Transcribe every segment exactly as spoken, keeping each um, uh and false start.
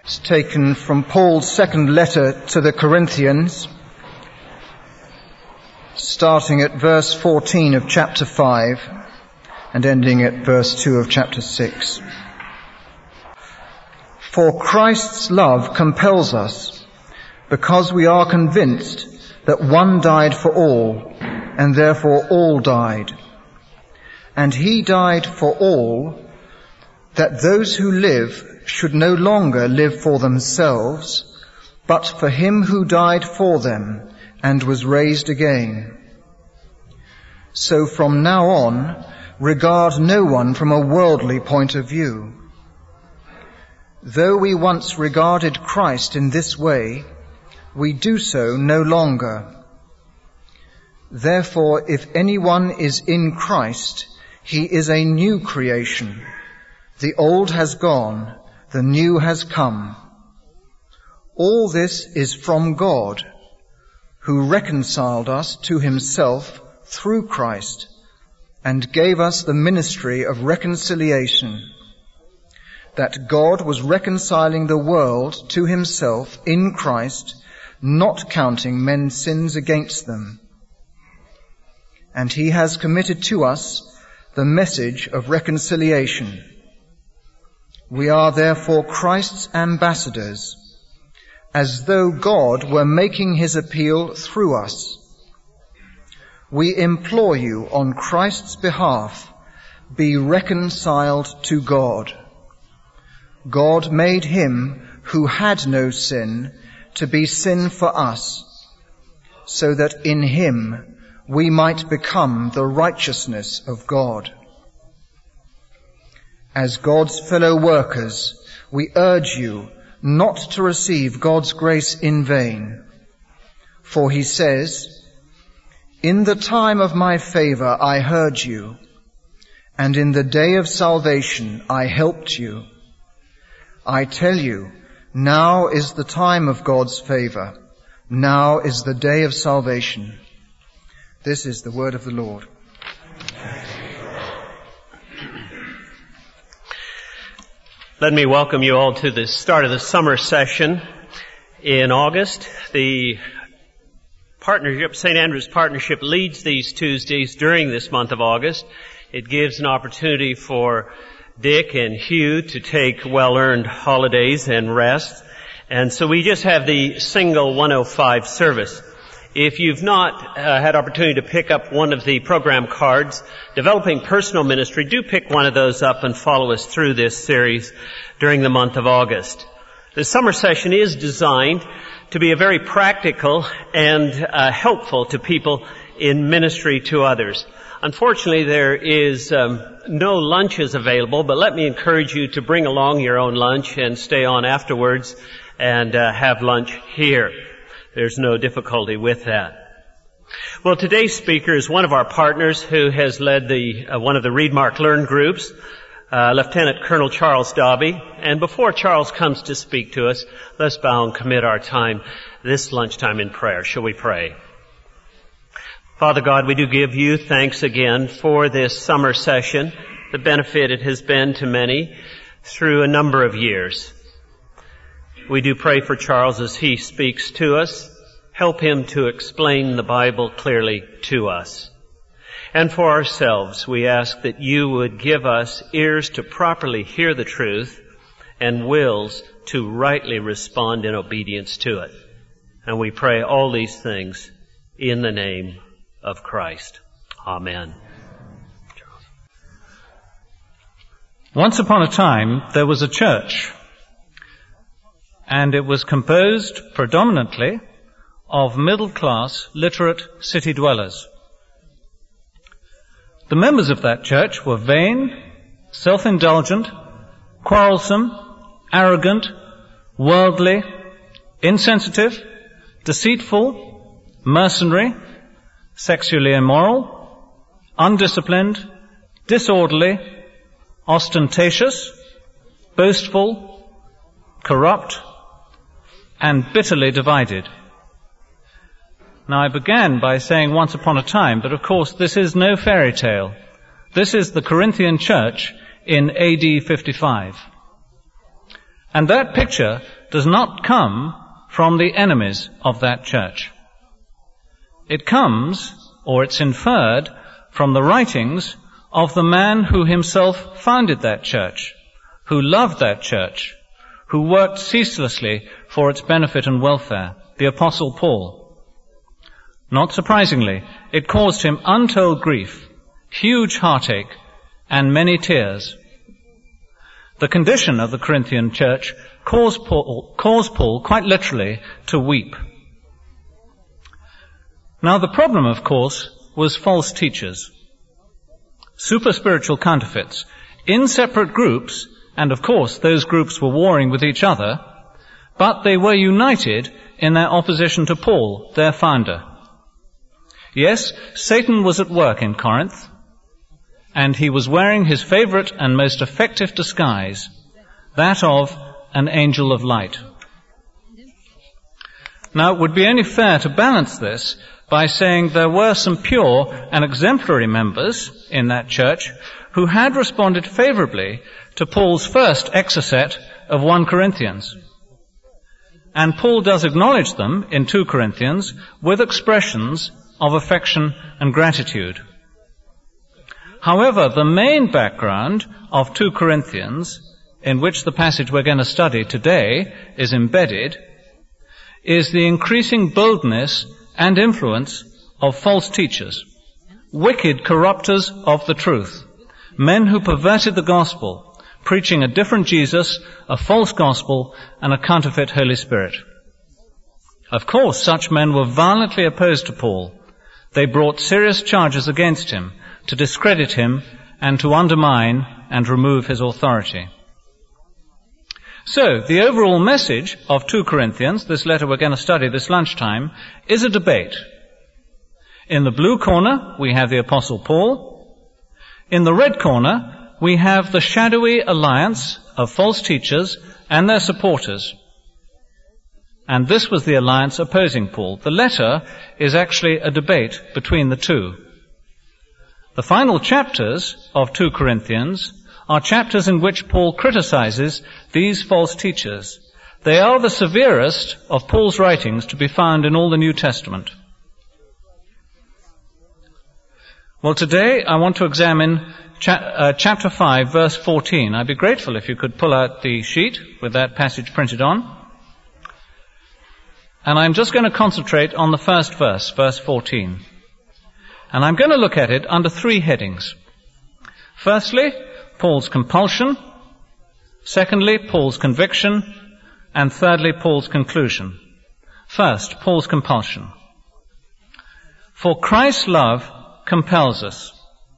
It's taken from Paul's second letter to the Corinthians, starting at verse fourteen of chapter five and ending at verse two of chapter six. For Christ's love compels us, because we are convinced that one died for all, and therefore all died. And he died for all, that those who live should no longer live for themselves, but for him who died for them and was raised again. So from now on, regard no one from a worldly point of view. Though we once regarded Christ in this way, we do so no longer. Therefore, if anyone is in Christ, he is a new creation. The old has gone, the new has come. All this is from God, who reconciled us to himself through Christ and gave us the ministry of reconciliation, that God was reconciling the world to himself in Christ, not counting men's sins against them. And he has committed to us the message of reconciliation. We are therefore Christ's ambassadors, as though God were making his appeal through us. We implore you on Christ's behalf, be reconciled to God. God made him who had no sin to be sin for us, so that in him we might become the righteousness of God. As God's fellow workers, we urge you not to receive God's grace in vain. For he says, "In the time of my favor I heard you, and in the day of salvation I helped you." I tell you, now is the time of God's favor. Now is the day of salvation. This is the word of the Lord. Let me welcome you all to the start of the summer session in August. The partnership, Saint Andrew's Partnership, leads these Tuesdays during this month of August. It gives an opportunity for Dick and Hugh to take well-earned holidays and rest. And so we just have the single one oh five service. If you've not uh, had opportunity to pick up one of the program cards, Developing Personal Ministry, do pick one of those up and follow us through this series during the month of August. The summer session is designed to be a very practical and uh, helpful to people in ministry to others. Unfortunately, there is um, no lunches available, but let me encourage you to bring along your own lunch and stay on afterwards and uh, have lunch here. There's no difficulty with that. Well, today's speaker is one of our partners who has led the uh, one of the Read, Mark, Learn groups, uh, Lieutenant Colonel Charles Dobby. And before Charles comes to speak to us, let's bow and commit our time, this lunchtime, in prayer. Shall we pray? Father God, we do give you thanks again for this summer session, the benefit it has been to many through a number of years. We do pray for Charles as he speaks to us. Help him to explain the Bible clearly to us. And for ourselves, we ask that you would give us ears to properly hear the truth and wills to rightly respond in obedience to it. And we pray all these things in the name of Christ. Amen. Once upon a time, there was a church, and it was composed predominantly of middle-class, literate city dwellers. The members of that church were vain, self-indulgent, quarrelsome, arrogant, worldly, insensitive, deceitful, mercenary, sexually immoral, undisciplined, disorderly, ostentatious, boastful, corrupt, and bitterly divided. Now, I began by saying once upon a time, but of course this is no fairy tale. This is the Corinthian church in A D fifty-five. And that picture does not come from the enemies of that church. It comes, or it's inferred, from the writings of the man who himself founded that church, who loved that church, who worked ceaselessly for its benefit and welfare, the Apostle Paul. Not surprisingly, it caused him untold grief, huge heartache, and many tears. The condition of the Corinthian church caused Paul, caused Paul quite literally to weep. Now the problem, of course, was false teachers, super spiritual counterfeits, in separate groups, and of course those groups were warring with each other, but they were united in their opposition to Paul, their founder. Yes, Satan was at work in Corinth, and he was wearing his favorite and most effective disguise, that of an angel of light. Now, it would be only fair to balance this by saying there were some pure and exemplary members in that church who had responded favorably to Paul's first exeset of First Corinthians. And Paul does acknowledge them in Second Corinthians with expressions of affection and gratitude. However, the main background of Second Corinthians, in which the passage we're going to study today is embedded, is the increasing boldness and influence of false teachers, wicked corrupters of the truth, men who perverted the gospel, preaching a different Jesus, a false gospel, and a counterfeit Holy Spirit. Of course, such men were violently opposed to Paul. They brought serious charges against him to discredit him and to undermine and remove his authority. So, the overall message of Second Corinthians, this letter we're going to study this lunchtime, is a debate. In the blue corner, we have the Apostle Paul. In the red corner, we have the shadowy alliance of false teachers and their supporters. And this was the alliance opposing Paul. The letter is actually a debate between the two. The final chapters of Second Corinthians are chapters in which Paul criticizes these false teachers. They are the severest of Paul's writings to be found in all the New Testament. Well, today I want to examine cha- uh, chapter five, verse fourteen. I'd be grateful if you could pull out the sheet with that passage printed on. And I'm just going to concentrate on the first verse, verse fourteen. And I'm going to look at it under three headings. Firstly, Paul's compulsion. Secondly, Paul's conviction. And thirdly, Paul's conclusion. First, Paul's compulsion. For Christ's love compels us.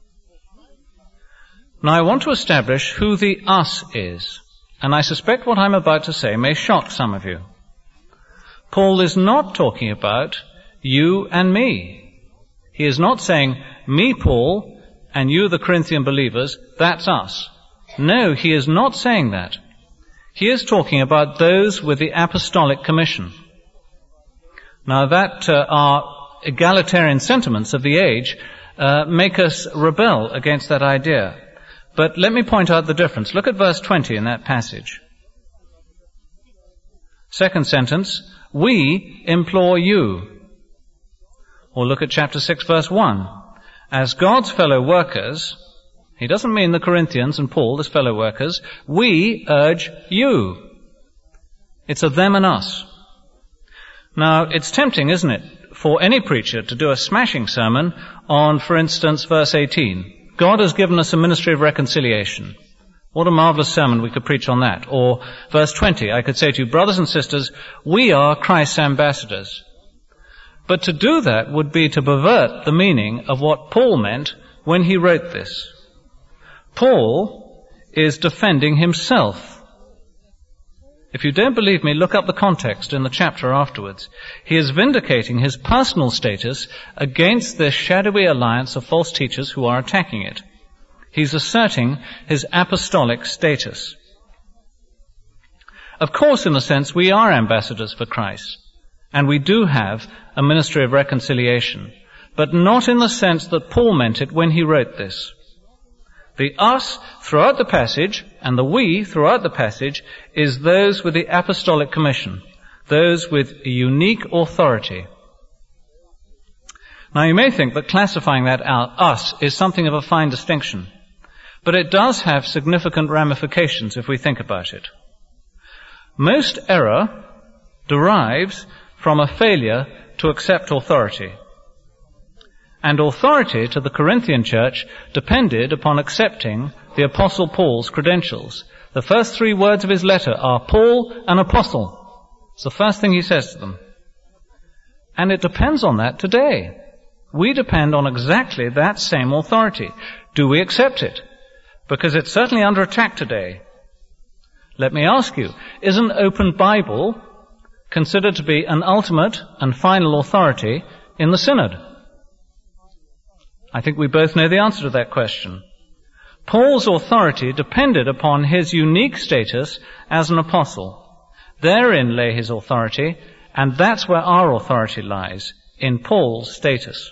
Now I want to establish who the us is, and I suspect what I'm about to say may shock some of you. Paul is not talking about you and me. He is not saying, me, Paul, and you, the Corinthian believers, that's us. No, he is not saying that. He is talking about those with the apostolic commission. Now that uh, our egalitarian sentiments of the age uh, make us rebel against that idea. But let me point out the difference. Look at verse twenty in that passage. Second sentence, we implore you. Or look at chapter six, verse one. As God's fellow workers, he doesn't mean the Corinthians and Paul as fellow workers, we urge you. It's a them and us. Now, it's tempting, isn't it, for any preacher to do a smashing sermon on, for instance, verse eighteen. God has given us a ministry of reconciliation. What a marvelous sermon we could preach on that. Or verse twenty, I could say to you, brothers and sisters, we are Christ's ambassadors. But to do that would be to pervert the meaning of what Paul meant when he wrote this. Paul is defending himself. If you don't believe me, look up the context in the chapter afterwards. He is vindicating his personal status against this shadowy alliance of false teachers who are attacking it. He's asserting his apostolic status. Of course, in a sense, we are ambassadors for Christ, and we do have a ministry of reconciliation, but not in the sense that Paul meant it when he wrote this. The us throughout the passage and the we throughout the passage is those with the apostolic commission, those with a unique authority. Now you may think that classifying that out, us, is something of a fine distinction, but it does have significant ramifications if we think about it. Most error derives from a failure to accept authority. And authority to the Corinthian church depended upon accepting the Apostle Paul's credentials. The first three words of his letter are Paul, an apostle. It's the first thing he says to them. And it depends on that today. We depend on exactly that same authority. Do we accept it? Because it's certainly under attack today. Let me ask you, is an open Bible considered to be an ultimate and final authority in the synod? I think we both know the answer to that question. Paul's authority depended upon his unique status as an apostle. Therein lay his authority, and that's where our authority lies, in Paul's status.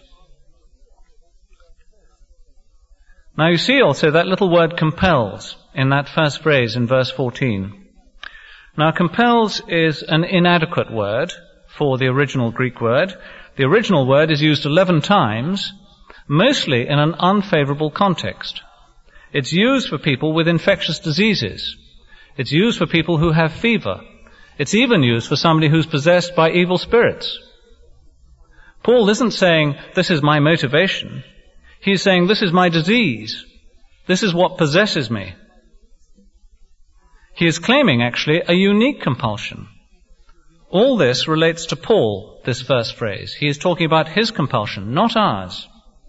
Now you see also that little word compels in that first phrase in verse fourteen. Now compels is an inadequate word for the original Greek word. The original word is used eleven times, mostly in an unfavorable context. It's used for people with infectious diseases. It's used for people who have fever. It's even used for somebody who's possessed by evil spirits. Paul isn't saying, this is my motivation. He's saying, this is my disease. This is what possesses me. He is claiming, actually, a unique compulsion. All this relates to Paul, this first phrase. He is talking about his compulsion, not ours.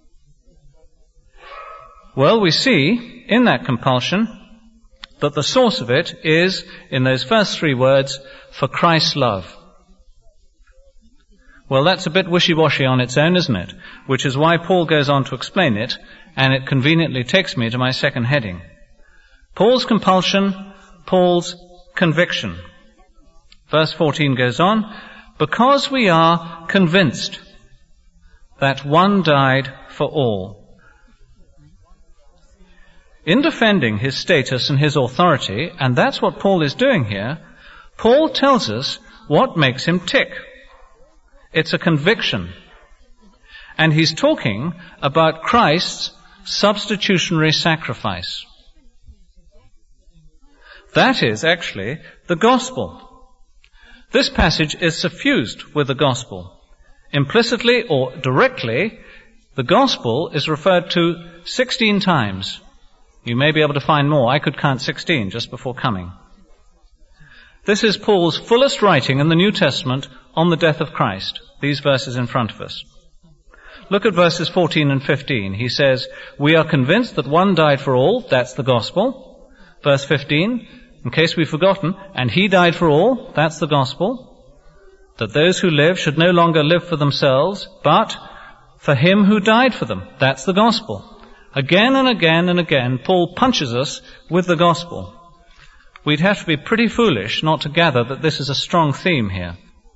Well, we see in that compulsion that the source of it is, in those first three words, for Christ's love. Well, that's a bit wishy-washy on its own, isn't it? Which is why Paul goes on to explain it, and it conveniently takes me to my second heading. Paul's compulsion, Paul's conviction. Verse fourteen goes on, because we are convinced that one died for all. In defending his status and his authority, and that's what Paul is doing here, Paul tells us what makes him tick. It's a conviction. And he's talking about Christ's substitutionary sacrifice. That is actually the gospel. This passage is suffused with the gospel. Implicitly or directly, the gospel is referred to sixteen times. You may be able to find more. I could count sixteen just before coming. This is Paul's fullest writing in the New Testament on the death of Christ. These verses in front of us. Look at verses fourteen and fifteen. He says, we are convinced that one died for all. That's the gospel. Verse fifteen, in case we've forgotten, and he died for all. That's the gospel. That those who live should no longer live for themselves, but for him who died for them. That's the gospel. Again and again and again, Paul punches us with the gospel. We'd have to be pretty foolish not to gather that this is a strong theme here.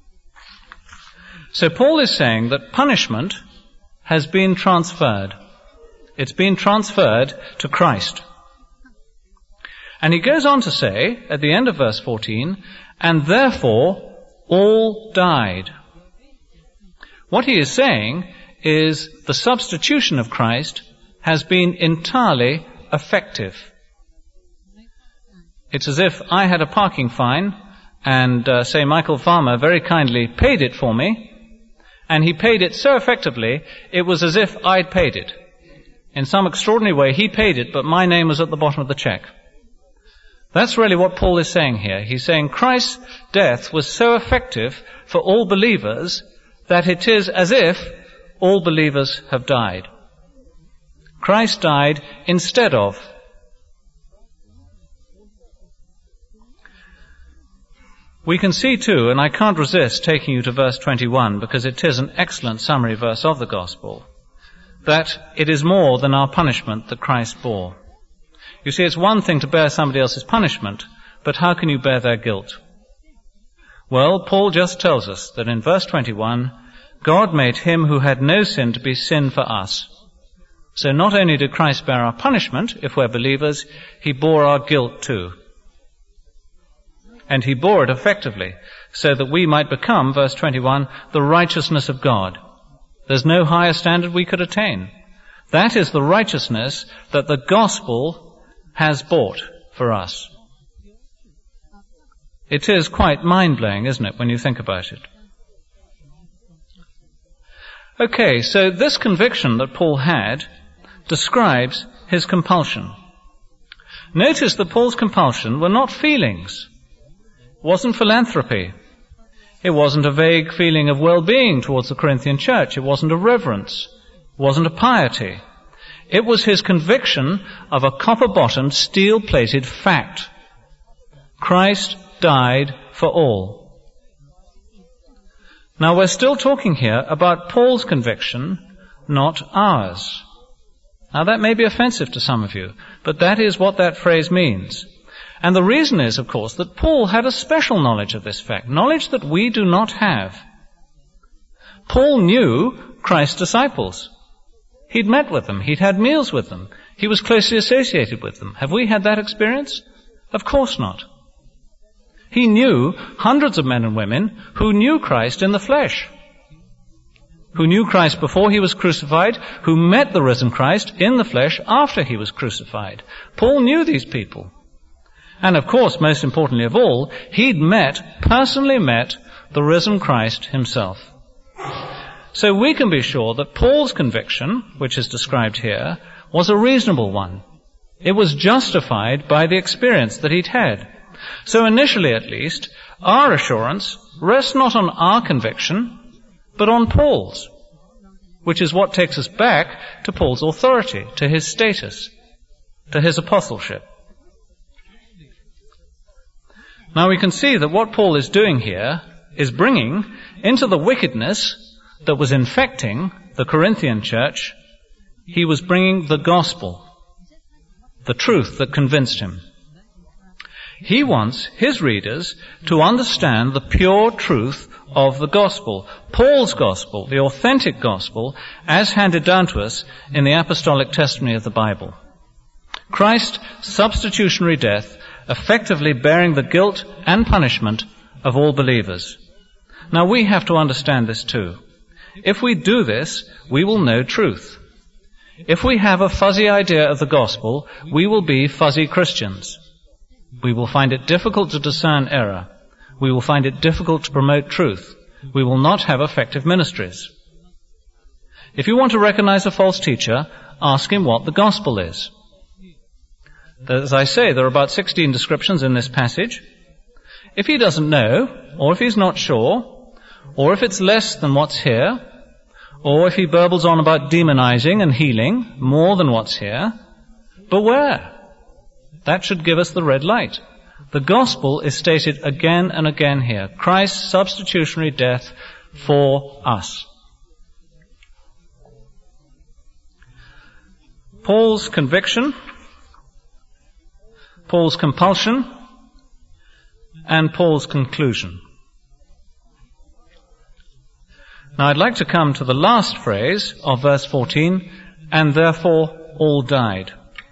So Paul is saying that punishment has been transferred. It's been transferred to Christ. And he goes on to say, at the end of verse fourteen, and therefore all died. What he is saying is the substitution of Christ has been entirely effective. It's as if I had a parking fine and, uh, say, Michael Farmer very kindly paid it for me, and he paid it so effectively, it was as if I'd paid it. In some extraordinary way, he paid it, but my name was at the bottom of the check. That's really what Paul is saying here. He's saying Christ's death was so effective for all believers that it is as if all believers have died. Christ died instead of. We can see too, and I can't resist taking you to verse twenty-one because it is an excellent summary verse of the gospel, that it is more than our punishment that Christ bore. You see, it's one thing to bear somebody else's punishment, but how can you bear their guilt? Well, Paul just tells us that in verse twenty-one, God made him who had no sin to be sin for us, So not only did Christ bear our punishment, if we're believers, he bore our guilt too. And he bore it effectively, so that we might become, verse twenty-one, the righteousness of God. There's no higher standard we could attain. That is the righteousness that the gospel has bought for us. It is quite mind-blowing, isn't it, when you think about it? Okay, so this conviction that Paul had describes his compulsion. Notice that Paul's compulsion were not feelings. It wasn't philanthropy. It wasn't a vague feeling of well-being towards the Corinthian church. It wasn't a reverence. It wasn't a piety. It was his conviction of a copper-bottomed, steel-plated fact. Christ died for all. Now we're still talking here about Paul's conviction, not ours. Now that may be offensive to some of you, but that is what that phrase means. And the reason is, of course, that Paul had a special knowledge of this fact, knowledge that we do not have. Paul knew Christ's disciples. He'd met with them. He'd had meals with them. He was closely associated with them. Have we had that experience? Of course not. He knew hundreds of men and women who knew Christ in the flesh, who knew Christ before he was crucified, who met the risen Christ in the flesh after he was crucified. Paul knew these people. And of course, most importantly of all, he'd met, personally met, the risen Christ himself. So we can be sure that Paul's conviction, which is described here, was a reasonable one. It was justified by the experience that he'd had. So initially at least, our assurance rests not on our conviction, but on Paul's, which is what takes us back to Paul's authority, to his status, to his apostleship. Now we can see that what Paul is doing here is bringing into the wickedness that was infecting the Corinthian church, he was bringing the gospel, the truth that convinced him. He wants his readers to understand the pure truth of the gospel, Paul's gospel, the authentic gospel, as handed down to us in the apostolic testimony of the Bible. Christ's substitutionary death effectively bearing the guilt and punishment of all believers. Now we have to understand this too. If we do this, we will know truth. If we have a fuzzy idea of the gospel, we will be fuzzy Christians. We will find it difficult to discern error. We will find it difficult to promote truth. We will not have effective ministries. If you want to recognize a false teacher, ask him what the gospel is. As I say, there are about sixteen descriptions in this passage. If he doesn't know, or if he's not sure, or if it's less than what's here, or if he burbles on about demonizing and healing more than what's here, beware. That should give us the red light. The gospel is stated again and again here. Christ's substitutionary death for us. Paul's conviction, Paul's compulsion, and Paul's conclusion. Now I'd like to come to the last phrase of verse fourteen, and therefore all died.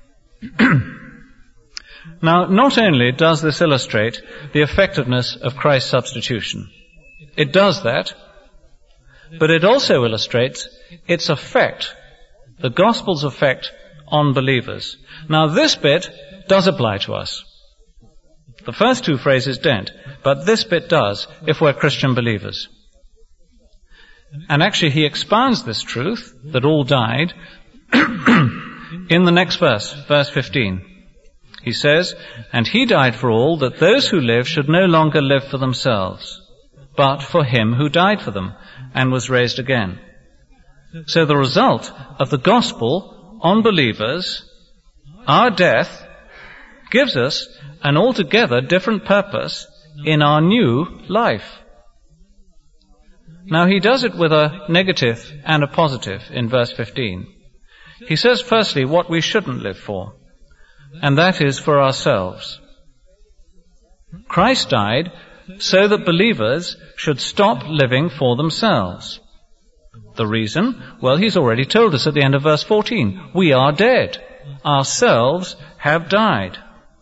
Now, not only does this illustrate the effectiveness of Christ's substitution, it does that, but it also illustrates its effect, the gospel's effect on believers. Now, this bit does apply to us. The first two phrases don't, but this bit does if we're Christian believers. And actually, he expounds this truth, that all died, in the next verse, verse fifteen. He says, "And he died for all, that those who live should no longer live for themselves, but for him who died for them, and was raised again." So the result of the gospel on believers, our death, gives us an altogether different purpose in our new life. Now he does it with a negative and a positive in verse fifteen. He says firstly what we shouldn't live for, and that is for ourselves. Christ died so that believers should stop living for themselves. The reason? Well, he's already told us at the end of verse fourteen. We are dead. Ourselves have died.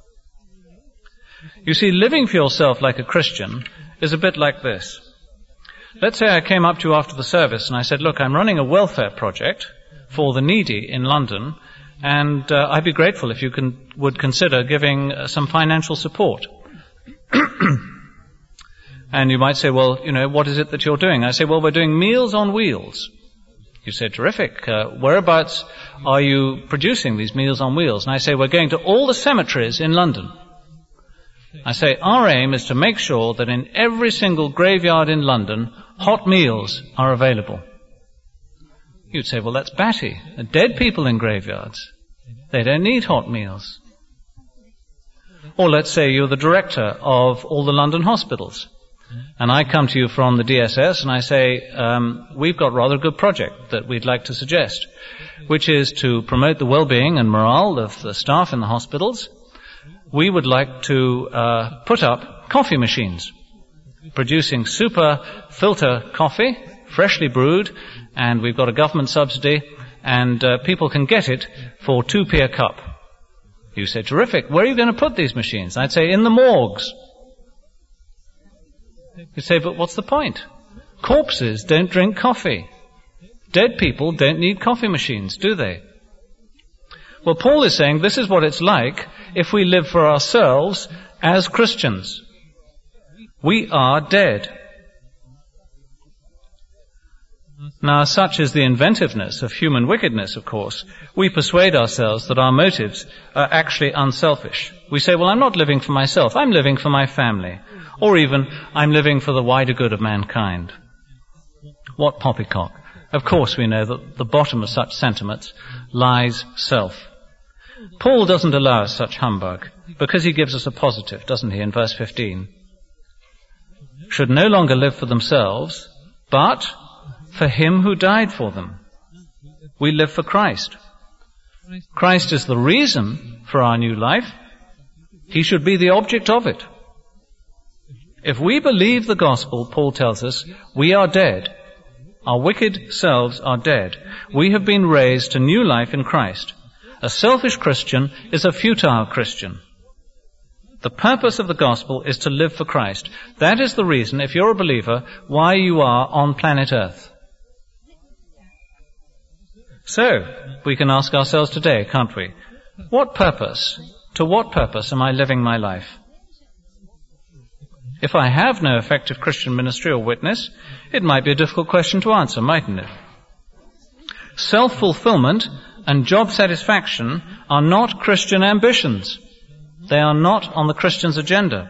You see, living for yourself like a Christian is a bit like this. Let's say I came up to you after the service and I said, look, I'm running a welfare project for the needy in London, and uh, I'd be grateful if you can, would consider giving uh, some financial support. And you might say, well, you know, what is it that you're doing? I say, well, we're doing Meals on Wheels. You say, terrific. Uh, whereabouts are you producing these Meals on Wheels? And I say, we're going to all the cemeteries in London. I say, our aim is to make sure that in every single graveyard in London, hot meals are available. You'd say, well, that's batty. There are dead people in graveyards. They don't need hot meals. Or let's say you're the director of all the London hospitals. And I come to you from the D S S and I say, um, we've got rather a good project that we'd like to suggest, which is to promote the well-being and morale of the staff in the hospitals. We would like to uh, put up coffee machines, producing super filter coffee, freshly brewed, and we've got a government subsidy, and uh, people can get it for two p a cup. You say, terrific. Where are you going to put these machines? I'd say, in the morgues. You say, but what's the point? Corpses don't drink coffee. Dead people don't need coffee machines, do they? Well, Paul is saying this is what it's like if we live for ourselves as Christians. We are dead. Now, such is the inventiveness of human wickedness, of course. We persuade ourselves that our motives are actually unselfish. We say, well, I'm not living for myself. I'm living for my family. Or even, I'm living for the wider good of mankind. What poppycock. Of course we know that at the bottom of such sentiments lies self. Paul doesn't allow us such humbug, because he gives us a positive, doesn't he, in verse fifteen? Should no longer live for themselves, but for him who died for them. We live for Christ. Christ is the reason for our new life. He should be the object of it. If we believe the gospel, Paul tells us, we are dead. Our wicked selves are dead. We have been raised to new life in Christ. A selfish Christian is a futile Christian. The purpose of the gospel is to live for Christ. That is the reason, if you're a believer, why you are on planet Earth. So, we can ask ourselves today, can't we? What purpose, to what purpose am I living my life? If I have no effective Christian ministry or witness, it might be a difficult question to answer, mightn't it? Self-fulfillment and job satisfaction are not Christian ambitions. They are not on the Christian's agenda.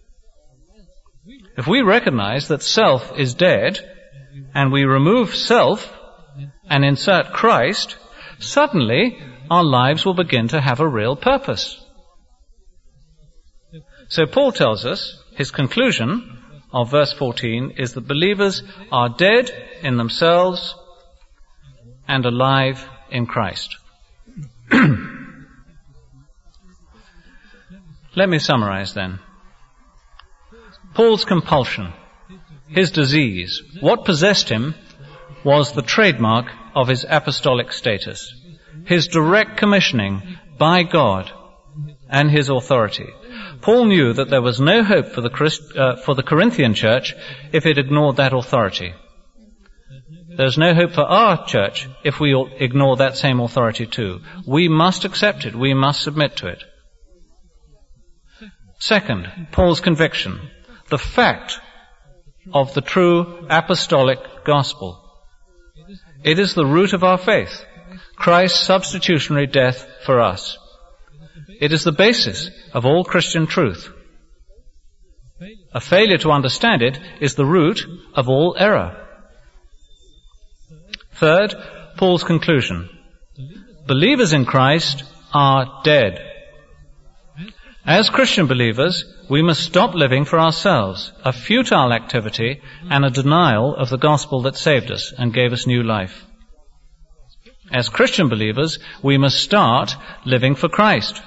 If we recognize that self is dead, and we remove self and insert Christ, suddenly our lives will begin to have a real purpose. So Paul tells us, his conclusion of verse fourteen is that believers are dead in themselves and alive in Christ. Let me summarize then. Paul's compulsion, his disease, what possessed him was the trademark of his apostolic status, his direct commissioning by God and his authority. Paul knew that there was no hope for the, Christ, uh, for the Corinthian church if it ignored that authority. There's no hope for our church if we ignore that same authority too. We must accept it. We must submit to it. Second, Paul's conviction, the fact of the true apostolic gospel. It is the root of our faith, Christ's substitutionary death for us. It is the basis of all Christian truth. A failure to understand it is the root of all error. Third, Paul's conclusion. Believers in Christ are dead. As Christian believers, we must stop living for ourselves, a futile activity and a denial of the gospel that saved us and gave us new life. As Christian believers, we must start living for Christ.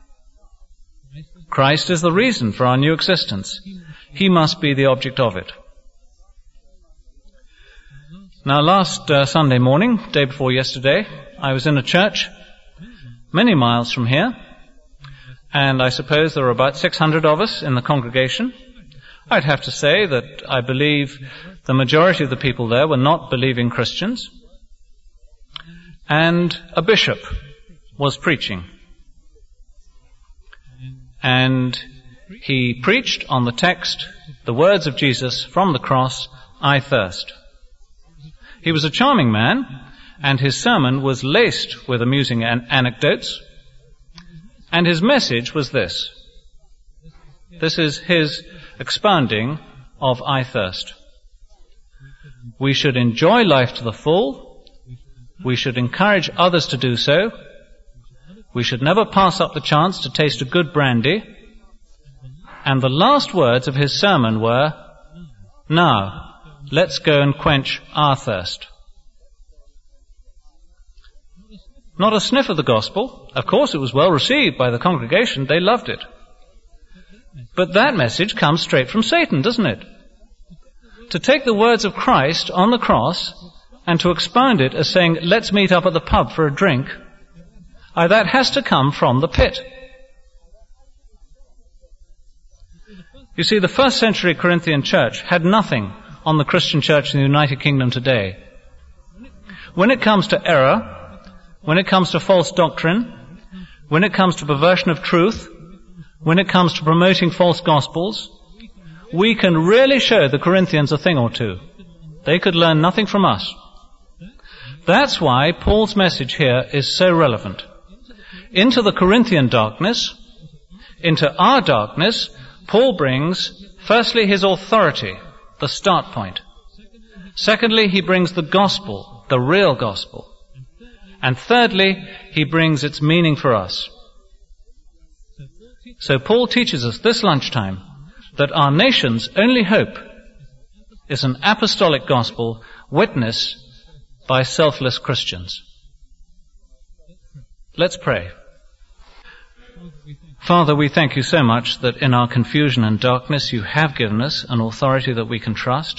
Christ is the reason for our new existence. He must be the object of it. Now, last uh, Sunday morning, day before yesterday, I was in a church many miles from here, and I suppose there were about six hundred of us in the congregation. I'd have to say that I believe the majority of the people there were not believing Christians, and a bishop was preaching. And he preached on the text, the words of Jesus from the cross, "I thirst." He was a charming man, and his sermon was laced with amusing an- anecdotes, and his message was this. This is his expounding of "I thirst." We should enjoy life to the full. We should encourage others to do so. We should never pass up the chance to taste a good brandy. And the last words of his sermon were, "Now, let's go and quench our thirst." Not a sniff of the gospel. Of course, it was well received by the congregation. They loved it. But that message comes straight from Satan, doesn't it? To take the words of Christ on the cross and to expound it as saying, "Let's meet up at the pub for a drink," uh, that has to come from the pit. You see, the first century Corinthian church had nothing on the Christian church in the United Kingdom today. When it comes to error, when it comes to false doctrine, when it comes to perversion of truth, when it comes to promoting false gospels, we can really show the Corinthians a thing or two. They could learn nothing from us. That's why Paul's message here is so relevant. Into the Corinthian darkness, into our darkness, Paul brings, firstly, his authority, the start point. Secondly, he brings the gospel, the real gospel. And thirdly, he brings its meaning for us. So Paul teaches us this lunchtime that our nation's only hope is an apostolic gospel witnessed by selfless Christians. Let's pray. Father, we thank you so much that in our confusion and darkness you have given us an authority that we can trust.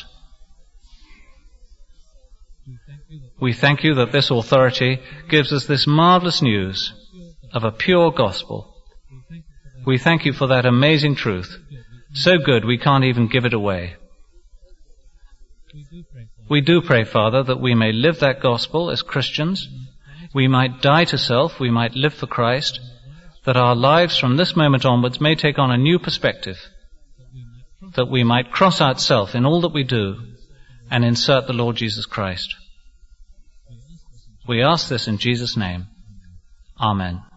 We thank you that this authority gives us this marvelous news of a pure gospel. We thank you for that amazing truth. So good we can't even give it away. We do pray, Father, that we may live that gospel as Christians. We might die to self, we might live for Christ, that our lives from this moment onwards may take on a new perspective, that we might cross out self in all that we do and insert the Lord Jesus Christ. We ask this in Jesus' name. Amen.